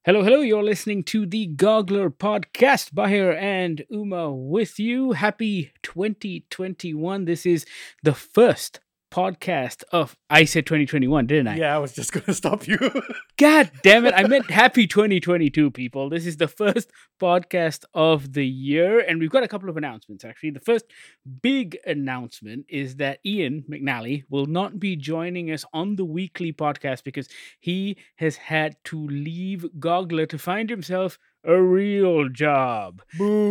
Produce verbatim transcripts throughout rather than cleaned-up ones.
Hello, hello. You're listening to the Goggler podcast. Bahir and Uma with you. Happy twenty twenty-one. This is the first podcast of, I said twenty twenty-one, didn't I? Yeah, I was just going to stop you. God damn it. I meant happy twenty twenty-two, people. This is the first podcast of the year, and we've got a couple of announcements, actually. The first big announcement is that Ian McNally will not be joining us on the weekly podcast because he has had to leave Goggler to find himself a real job.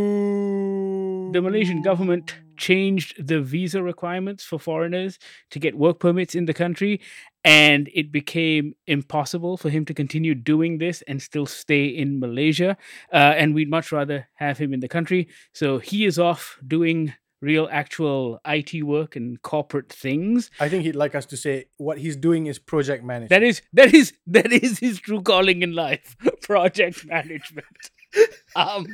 Boo. The Malaysian government changed the visa requirements for foreigners to get work permits in the country, and it became impossible for him to continue doing this and still stay in Malaysia. Uh, and we'd much rather have him in the country. So he is off doing real, actual I T work and corporate things. I think he'd like us to say what he's doing is project management. That is that is that is his true calling in life, project management. um,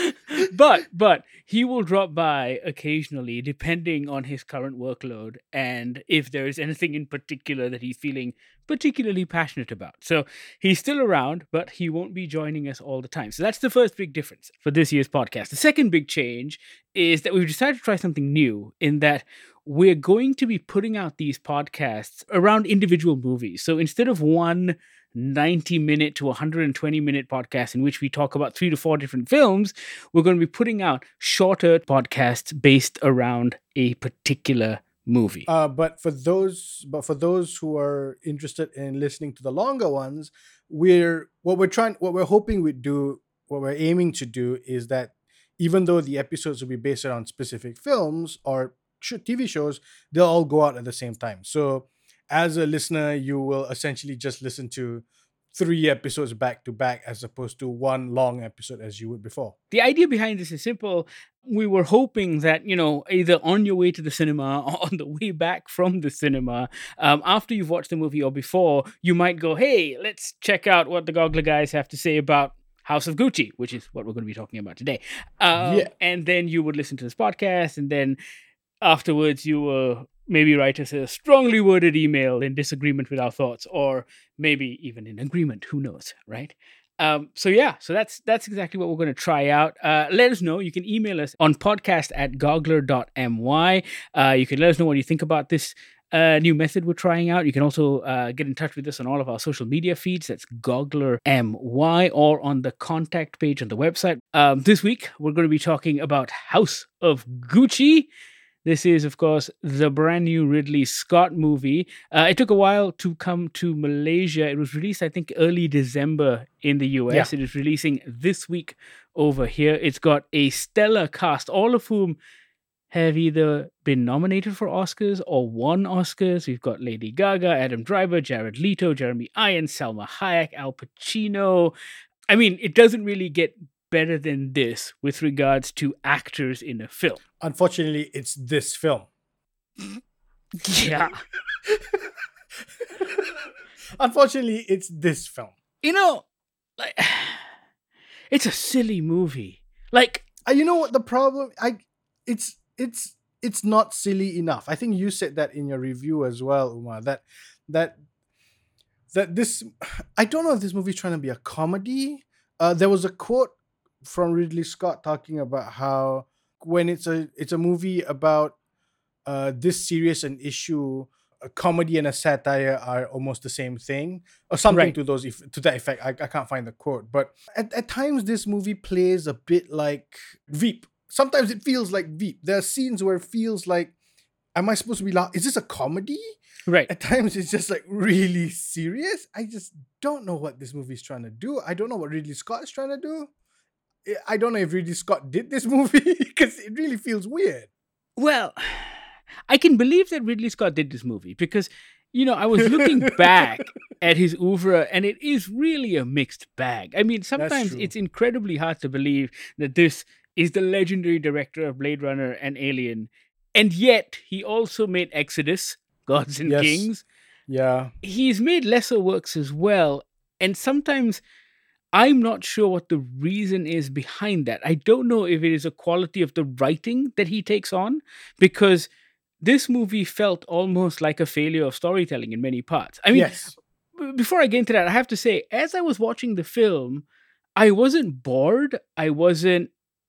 but but he will drop by occasionally, depending on his current workload and if there is anything in particular that he's feeling particularly passionate about. So he's still around, but he won't be joining us all the time. So that's the first big difference for this year's podcast. The second big change is that we've decided to try something new in that we're going to be putting out these podcasts around individual movies. So instead of one ninety minute to one hundred twenty minute podcast in which we talk about three to four different films, we're going to be putting out shorter podcasts based around a particular movie. Uh, but for those, but for those who are interested in listening to the longer ones, we're what we're trying, what we're hoping we do, what we're aiming to do is that even though the episodes will be based on specific films or T V shows, they'll all go out at the same time. So as a listener, you will essentially just listen to three episodes back to back as opposed to one long episode as you would before. The idea behind this is simple. We were hoping that, you know, either on your way to the cinema or on the way back from the cinema, um, after you've watched the movie or before, you might go, hey, let's check out what the Goggler guys have to say about House of Gucci, which is what we're going to be talking about today. Um, Yeah. And then you would listen to this podcast, and then afterwards you will maybe write us a strongly worded email in disagreement with our thoughts, or maybe even in agreement. Who knows, right? Um, so yeah, so that's that's exactly what we're going to try out. Uh, let us know. You can email us on podcast at goggler dot m y. Uh, you can let us know what you think about this uh, new method we're trying out. You can also uh, get in touch with us on all of our social media feeds. That's Goggler M Y, or on the contact page on the website. Um, this week, we're going to be talking about House of Gucci. This is, of course, the brand new Ridley Scott movie. Uh, it took a while to come to Malaysia. It was released, I think, early December in the U S. Yeah. It is releasing this week over here. It's got a stellar cast, all of whom have either been nominated for Oscars or won Oscars. We've got Lady Gaga, Adam Driver, Jared Leto, Jeremy Irons, Salma Hayek, Al Pacino. I mean, it doesn't really get better than this with regards to actors in a film. Unfortunately, it's this film. Yeah. Unfortunately, it's this film. You know, like, it's a silly movie. Like, uh, you know what the problem? I, it's it's it's not silly enough. I think you said that in your review as well, Umar. That that that this. I don't know if this movie is trying to be a comedy. Uh, there was a quote from Ridley Scott talking about how when it's a it's a movie about uh, this serious an issue, a comedy and a satire are almost the same thing, or something right. to those to that effect. I, I can't find the quote, but at, at times this movie plays a bit like Veep. Sometimes it feels like Veep. There are scenes where it feels like, am I supposed to be laughing? Is this a comedy? Right. At times it's just like really serious. I just don't know what this movie is trying to do. I don't know what Ridley Scott is trying to do. I don't know if Ridley Scott did this movie because it really feels weird. Well, I can believe that Ridley Scott did this movie because, you know, I was looking back at his oeuvre and it is really a mixed bag. I mean, sometimes it's incredibly hard to believe that this is the legendary director of Blade Runner and Alien. And yet he also made Exodus, Gods and yes. Kings. Yeah. He's made lesser works as well. And sometimes I'm not sure what the reason is behind that. I don't know if it is a quality of the writing that he takes on, because this movie felt almost like a failure of storytelling in many parts. I mean, yes. before I get into that, I have to say, as I was watching the film, I wasn't bored. I wasn't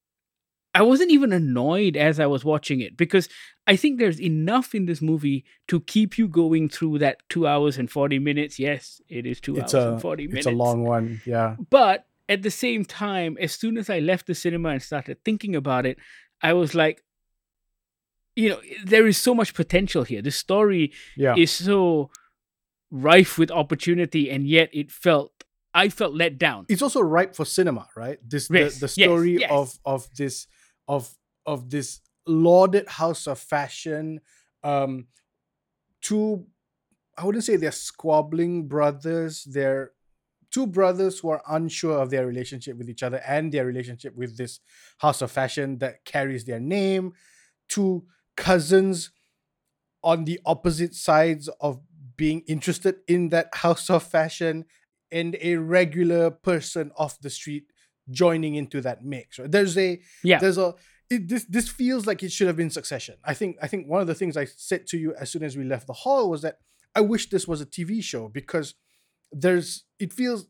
I wasn't even annoyed as I was watching it, because I think there's enough in this movie to keep you going through that two hours and forty minutes. Yes, it is two It's hours a and forty minutes. it's a long one. Yeah. But at the same time, as soon as I left the cinema and started thinking about it, I was like, you know, there is so much potential here. The story Yeah. is so rife with opportunity, and yet it felt I felt let down. It's also ripe for cinema, right? This Yes, the, the yes, story yes. of of this of of this lauded house of fashion. Um two I wouldn't say they're squabbling brothers. They're two brothers who are unsure of their relationship with each other and their relationship with this house of fashion that carries their name. Two cousins on the opposite sides of being interested in that house of fashion, and a regular person off the street joining into that mix. Right? There's a Yeah. there's a it, this this feels like it should have been Succession. I think I think one of the things I said to you as soon as we left the hall was that I wish this was a T V show, because there's it feels,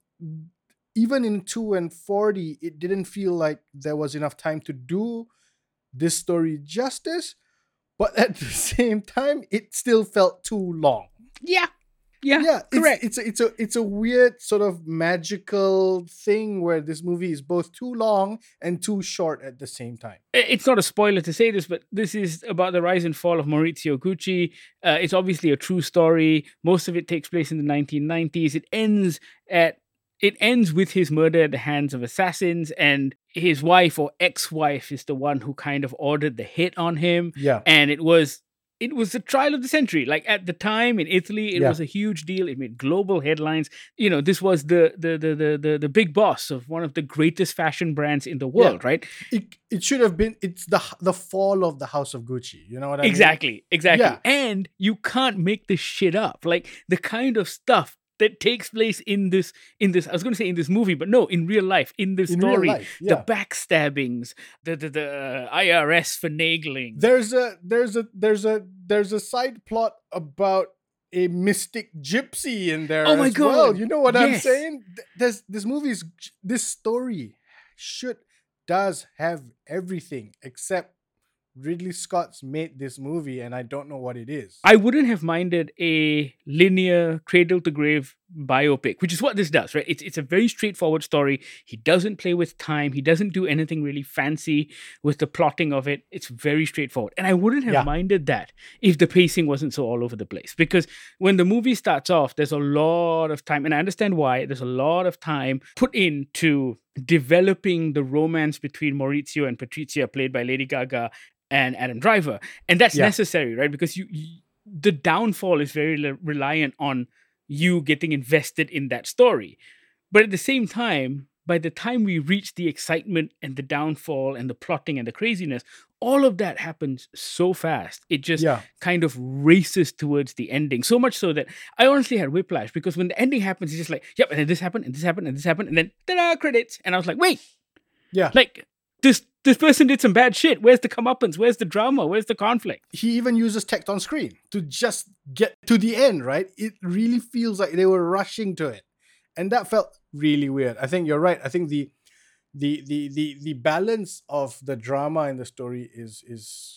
even in two and forty, it didn't feel like there was enough time to do this story justice, but at the same time it still felt too long. Yeah. Yeah. Yeah, correct. It's, it's a it's a it's a weird sort of magical thing where this movie is both too long and too short at the same time. It's not a spoiler to say this, but this is about the rise and fall of Maurizio Gucci. Uh, it's obviously a true story. Most of it takes place in the nineteen nineties. It ends at it ends with his murder at the hands of assassins, and his wife or ex-wife is the one who kind of ordered the hit on him. Yeah. And it was it was the trial of the century. Like, at the time in Italy, it Yeah. was a huge deal. It made global headlines. You know, this was the the the the the, the big boss of one of the greatest fashion brands in the world, right? It it should have been it's the the fall of the House of Gucci. You know what I mean? Exactly, exactly. Yeah. And you can't make this shit up. Like, the kind of stuff that takes place in this in this I was going to say in this movie, but no, in real life, in this In real story, life, yeah. the backstabbings, the the, the uh, I R S finagling. There's a there's a there's a there's a side plot about a mystic gypsy in there. Oh my as well. God, You know what I'm yes. saying? Th- There's this movie's this story should does have everything except Ridley Scott's made this movie, and I don't know what it is. I wouldn't have minded a linear cradle to grave biopic, which is what this does, right? It's it's a very straightforward story. He doesn't play with time. He doesn't do anything really fancy with the plotting of it. It's very straightforward. And I wouldn't have Yeah. minded that if the pacing wasn't so all over the place. Because when the movie starts off, there's a lot of time, and I understand why. There's a lot of time put into developing the romance between Maurizio and Patrizia, played by Lady Gaga and Adam Driver. And that's Yeah. necessary, right? Because you, you the downfall is very le- reliant on you getting invested in that story. But at the same time, by the time we reach the excitement and the downfall and the plotting and the craziness, all of that happens so fast. It just Yeah. kind of races towards the ending. So much so that I honestly had whiplash, because when the ending happens, it's just like, yep, and then this happened, and this happened, and this happened, and then ta-da, credits. And I was like, wait, Yeah. like, this this person did some bad shit. Where's the comeuppance? Where's the drama? Where's the conflict? He even uses text on screen to just get to the end, right? It really feels like they were rushing to it. And that felt really weird. I think you're right. I think the the the the the balance of the drama in the story is is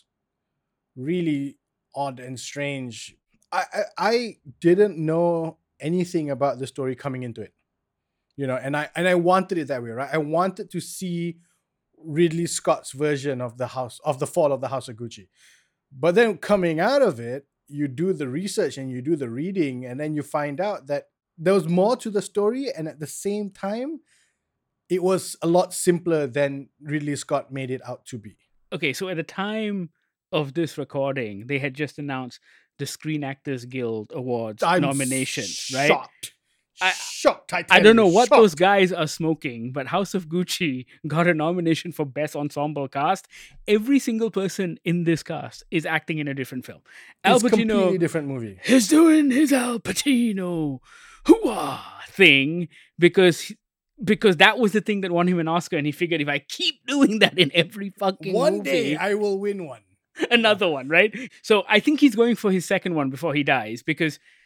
really odd and strange. I I, I didn't know anything about the story coming into it. You know, and I and I wanted it that way, right? I wanted to see Ridley Scott's version of the house of the fall of the House of Gucci. But then coming out of it, you do the research and you do the reading, and then you find out that there was more to the story, and at the same time, it was a lot simpler than Ridley Scott made it out to be. Okay, so at the time of this recording, they had just announced the Screen Actors Guild Awards I'm nominations, right? shocked. I- shocked. I, I tell don't you, know what shocked. those guys are smoking, but House of Gucci got a nomination for Best Ensemble Cast. Every single person in this cast is acting in a different film. Al It's a completely Pacino different movie. is doing his Al Pacino hoo-ah thing because because that was the thing that won him an Oscar, and he figured, if I keep doing that in every fucking One movie, day I will win one. another one, right? So I think he's going for his second one before he dies, because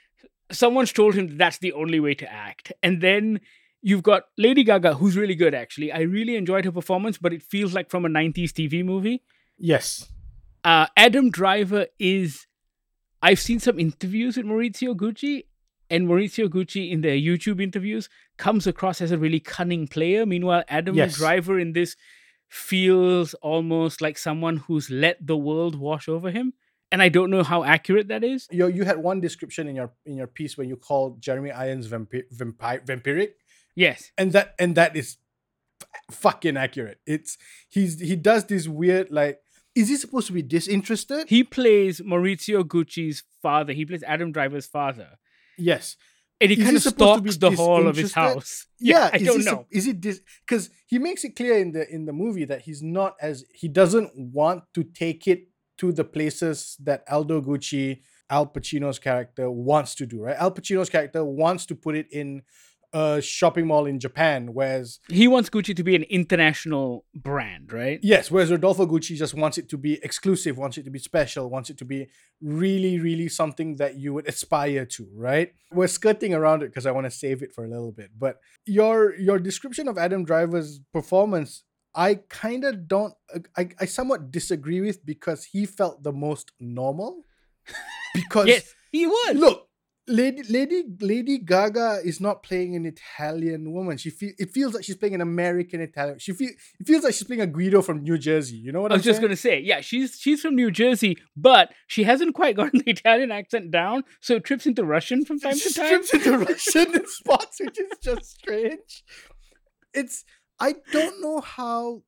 someone's told him that that's the only way to act. And then you've got Lady Gaga, who's really good, actually. I really enjoyed her performance, but it feels like from a nineties T V movie. Yes. Uh, Adam Driver is... I've seen some interviews with Maurizio Gucci, and Maurizio Gucci in their YouTube interviews comes across as a really cunning player. Meanwhile, Adam Yes. Driver in this feels almost like someone who's let the world wash over him. And I don't know how accurate that is. You you had one description in your in your piece when you called Jeremy Irons vampir, vampire, vampiric, Yes. and that and that is f- fucking accurate. It's he's he does this weird, like, is he supposed to be disinterested? He plays Maurizio Gucci's father. He plays Adam Driver's father. Yes. And he Is kind he of supposed to be stalks the hall of his disinterested? house. Yeah, I is don't he, know. sup- Is it dis? Because he makes it clear in the in the movie that he's not as he doesn't want to take it to the places that Aldo Gucci, Al Pacino's character, wants to do. Right, Al Pacino's character wants to put it in a shopping mall in Japan, whereas He wants Gucci to be an international brand, right? yes, whereas Rodolfo Gucci just wants it to be exclusive, wants it to be special, wants it to be really, really something that you would aspire to, right? We're skirting around it because I want to save it for a little bit. But your your description of Adam Driver's performance, I kind of don't, I, I somewhat disagree with, because he felt the most normal. Because Yes, he was. look, Lady Lady Lady Gaga is not playing an Italian woman. She feel it feels like she's playing an American Italian. She feel it feels like she's playing a Guido from New Jersey. You know what I I'm was just saying? gonna say, yeah, she's she's from New Jersey, but she hasn't quite gotten the Italian accent down, so it trips into Russian from time to She time. strips into Russian in spots, which is just strange. It's I don't know how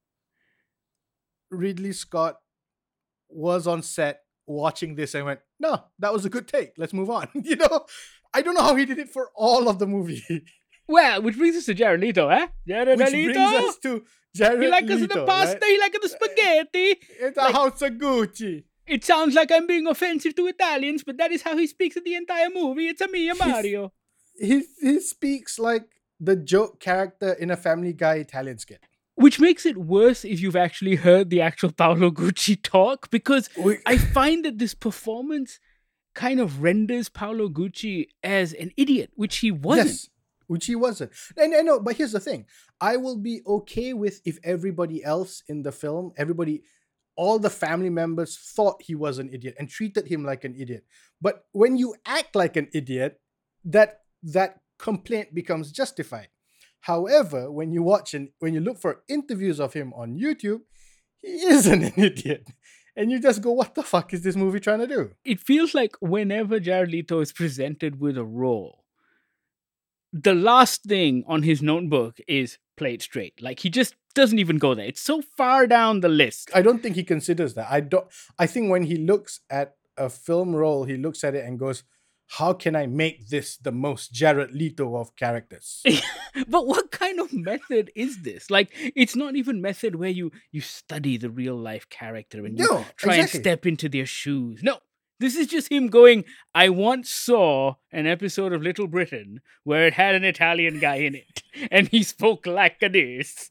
Ridley Scott was on set watching this and went, no, that was a good take. Let's move on. You know, I don't know how he did it for all of the movie. Well, which brings us to Jared Leto, eh? Jared Which Leto. brings us to Jared He like us Leto, the pasta, right? he like us the spaghetti. It's a like- house of Gucci. It sounds like I'm being offensive to Italians, but that is how he speaks in the entire movie. It's a Mia Mario. He he speaks like the joke character in a Family Guy Italian skit. Which makes it worse if you've actually heard the actual Paolo Gucci talk, because I find that this performance kind of renders Paolo Gucci as an idiot, which he wasn't. Yes, which he wasn't. And I know, but here's the thing. I will be okay with if everybody else in the film, everybody, all the family members thought he was an idiot and treated him like an idiot. But when you act like an idiot, that that complaint becomes justified. However, when you watch and when you look for interviews of him on YouTube, he isn't an idiot. And you just go, what the fuck is this movie trying to do? It feels like whenever Jared Leto is presented with a role, the last thing on his notebook is play it straight. Like, he just doesn't even go there. It's so far down the list. I don't think he considers that. I don't I think when he looks at a film role, he looks at it and goes, how can I make this the most Jared Leto of characters? But what kind of method is this? Like, it's not even method where you you study the real life character and you No, try exactly. and step into their shoes. No, this is just him going, I once saw an episode of Little Britain where it had an Italian guy in it, and he spoke like this.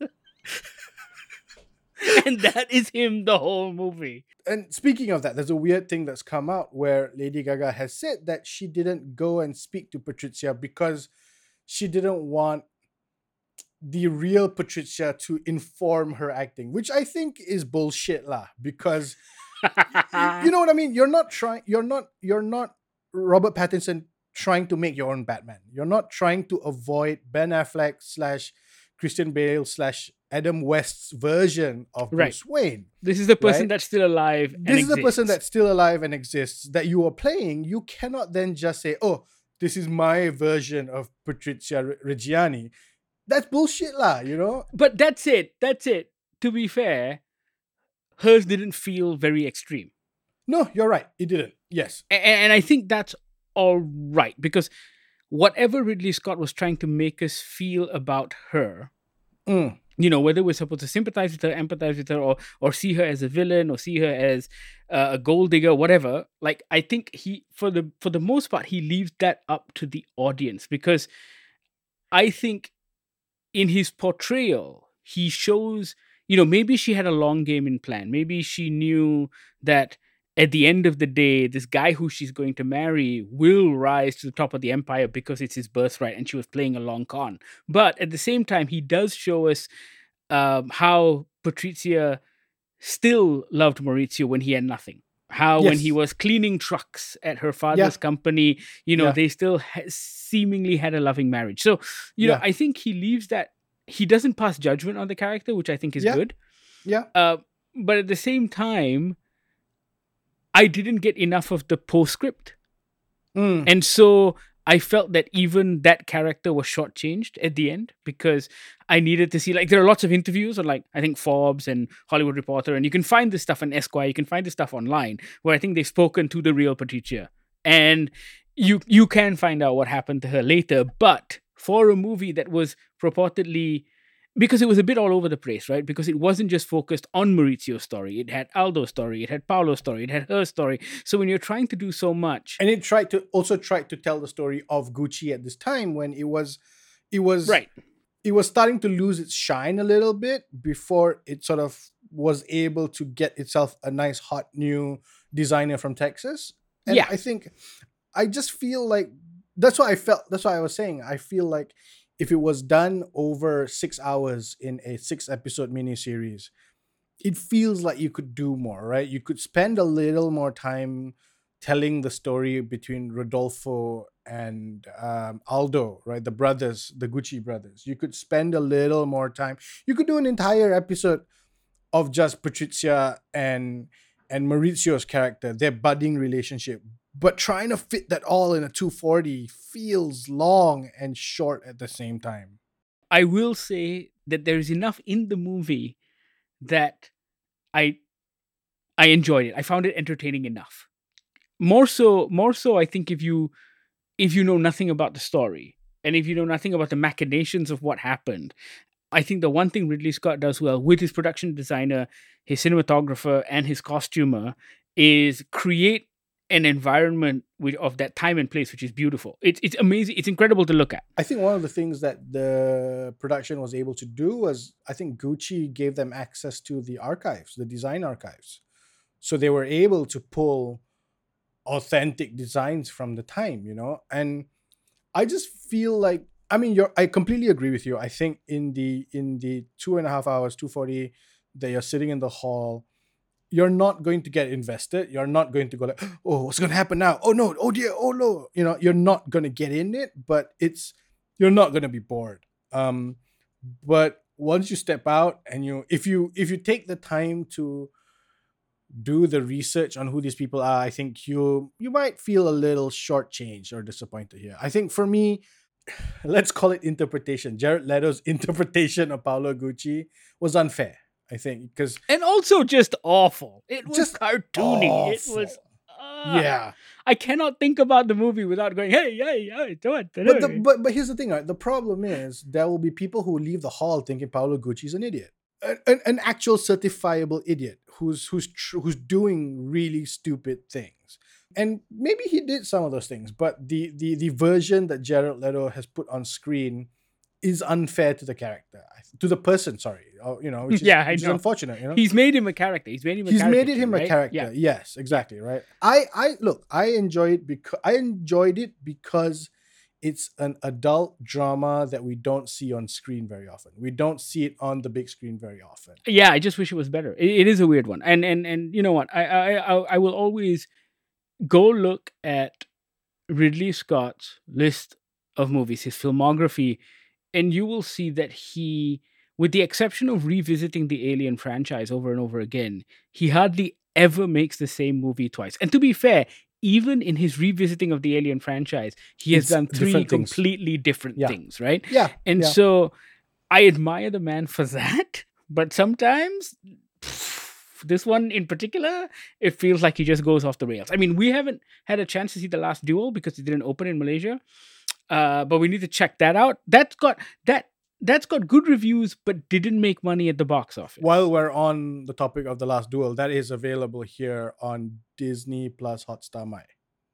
And that is him the whole movie. And speaking of that, there's a weird thing that's come out where Lady Gaga has said that she didn't go and speak to Patricia because she didn't want the real Patricia to inform her acting, which I think is bullshit lah. Because you know what I mean? You're not trying, you're not, you're not Robert Pattinson trying to make your own Batman. You're not trying to avoid Ben Affleck slash Christian Bale slash Adam West's version of Right. Bruce Wayne. This is the person Right? that's still alive. and This is the person exists. that's still alive and exists that you are playing. You cannot then just say, oh, this is my version of Patrizia Re- Reggiani. That's bullshit lah, you know? But that's it. That's it. To be fair, hers didn't feel very extreme. No, you're right. It didn't. Yes. A- And I think that's all right, because whatever Ridley Scott was trying to make us feel about her, Mm. you know, whether we're supposed to sympathize with her, empathize with her, or or see her as a villain, or see her as uh, a gold digger, whatever. Like, I think he, for the for the most part, he leaves that up to the audience, because I think in his portrayal, he shows, you know, maybe she had a long game in plan. Maybe she knew that at the end of the day, this guy who she's going to marry will rise to the top of the empire because it's his birthright, and she was playing a long con. But at the same time, he does show us um, how Patrizia still loved Maurizio when he had nothing. How when he Yes. was cleaning trucks at her father's Yeah. company, you know, Yeah. they still ha- seemingly had a loving marriage. So, you know, Yeah. I think he leaves that, he doesn't pass judgment on the character, which I think is Yeah. good. Yeah. Uh, but at the same time, I didn't get enough of the postscript. Mm. And so I felt that even that character was shortchanged at the end, because I needed to see, like, there are lots of interviews on, like, I think Forbes and Hollywood Reporter, and you can find this stuff on Esquire, you can find this stuff online, where I think they've spoken to the real Patrizia. And you you can find out what happened to her later. But for a movie that was purportedly, because it was a bit all over the place, right? Because it wasn't just focused on Maurizio's story. It had Aldo's story, it had Paolo's story, it had her story. So when you're trying to do so much, And it tried to also tried to tell the story of Gucci at this time when it was it was right? it was starting to lose its shine a little bit before it sort of was able to get itself a nice hot new designer from Texas. And Yeah. I think I just feel like that's what I felt. That's what I was saying. I feel like if it was done over six hours in a six episode miniseries, it feels like you could do more, right? You could spend a little more time telling the story between Rodolfo and um, Aldo, right? The brothers, the Gucci brothers. You could spend a little more time. You could do an entire episode of just Patrizia and and Maurizio's character, their budding relationship. But trying to fit that all in a two forty feels long and short at the same time. I will say that there is enough in the movie that I I enjoyed it. I found it entertaining enough. More so, more so, I think if you if you know nothing about the story, and if you know nothing about the machinations of what happened, I think the one thing Ridley Scott does well with his production designer, his cinematographer, and his costumer is create an environment with, of that time and place, which is beautiful. It's it's amazing. It's incredible to look at. I think one of the things that the production was able to do was I think Gucci gave them access to the archives, the design archives. So they were able to pull authentic designs from the time, you know? And I just feel like I mean you're I completely agree with you. I think in the in the two and a half hours, two forty that you're sitting in the hall, you're not going to get invested. You're not going to go like, oh, what's going to happen now? Oh no, oh dear, oh no. You know, you're not going to get in it, but it's you're not going to be bored. Um, but once you step out and you, if you if you take the time to do the research on who these people are, I think you you might feel a little shortchanged or disappointed here. I think for me, let's call it interpretation. Jared Leto's interpretation of Paolo Gucci was unfair. I think because And also just awful. It was Just cartoony. It was. awful. Uh, yeah. I cannot think about the movie without going, hey, hey, hey, do it. do But the, it." but but here's the thing, right? The problem is there will be people who leave the hall thinking Paolo Gucci's an idiot, an, an, an actual certifiable idiot who's who's tr- who's doing really stupid things. And maybe he did some of those things, but the the the version that Jared Leto has put on screen is unfair to the character, to the person. Sorry, or, you know, which is, Yeah, I which is know. unfortunate. You know, He's made him a character. He's made him a he's made it caricature, him a right? character. Yeah. Yes, exactly, right. I I look, I enjoy it because I enjoyed it because it's an adult drama that we don't see on screen very often. We don't see it on the big screen very often. Yeah, I just wish it was better. It, it is a weird one, and and and you know what? I I I, I will always go look at Ridley Scott's list of movies, his filmography, and you will see that he, with the exception of revisiting the Alien franchise over and over again, he hardly ever makes the same movie twice. And to be fair, even in his revisiting of the Alien franchise, he has It's done three different things. completely different Yeah. things, right? Yeah, And yeah. so I admire the man for that, but sometimes this one in particular, it feels like he just goes off the rails. I mean, we haven't had a chance to see The Last Duel because it didn't open in Malaysia, uh, but we need to check that out. That's got that that's got good reviews, but didn't make money at the box office. While we're on the topic of The Last Duel, that is available here on Disney Plus Hotstar My.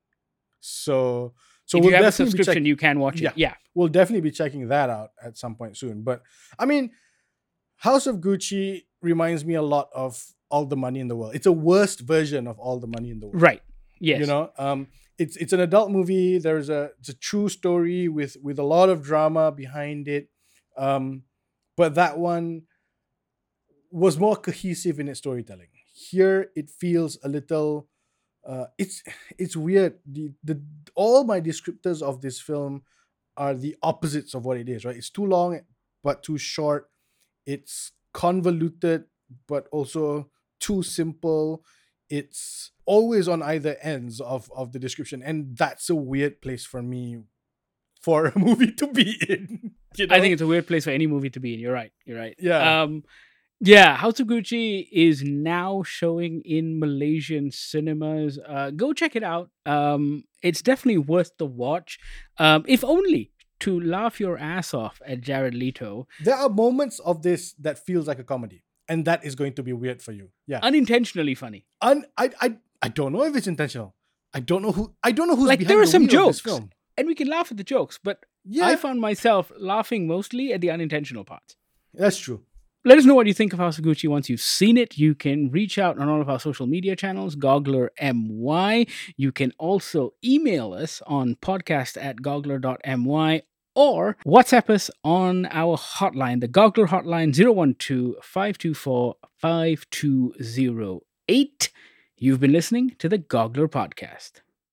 So so if we'll you have a definitely be subscription, check- you can watch Yeah. it. Yeah. we'll definitely be checking that out at some point soon. But I mean, House of Gucci reminds me a lot of All the Money in the World. It's a worst version of All the Money in the World. Right. Yes. You know, um, it's it's an adult movie. There's a it's a true story with with a lot of drama behind it. Um, but that one was more cohesive in its storytelling. Here, it feels a little. Uh, it's it's weird. The the all my descriptors of this film are the opposites of what it is. Right? It's too long, but too short. It's convoluted, but also too simple. It's always on either ends of, of the description. And that's a weird place for me for a movie to be in. You know? I think it's a weird place for any movie to be in. You're right. You're right. Yeah. Um, yeah, House of Gucci is now showing in Malaysian cinemas. Uh, go check it out. Um, it's definitely worth the watch. Um, if only to laugh your ass off at Jared Leto. There are moments of this that feels like a comedy. And that is going to be weird for you. Yeah. Unintentionally funny. Un- I, I I don't know if it's intentional. I don't know who I don't know who's Like, behind there are the some wheel of this jokes. film. And we can laugh at the jokes, but Yeah. I found myself laughing mostly at the unintentional parts. That's true. Let us know what you think of House of Gucci once you've seen it. You can reach out on all of our social media channels, Goggler M Y. You can also email us on podcast at goggler dot m y or WhatsApp us on our hotline, the Goggler hotline, zero one two, five two four, five two zero eight. You've been listening to the Goggler Podcast.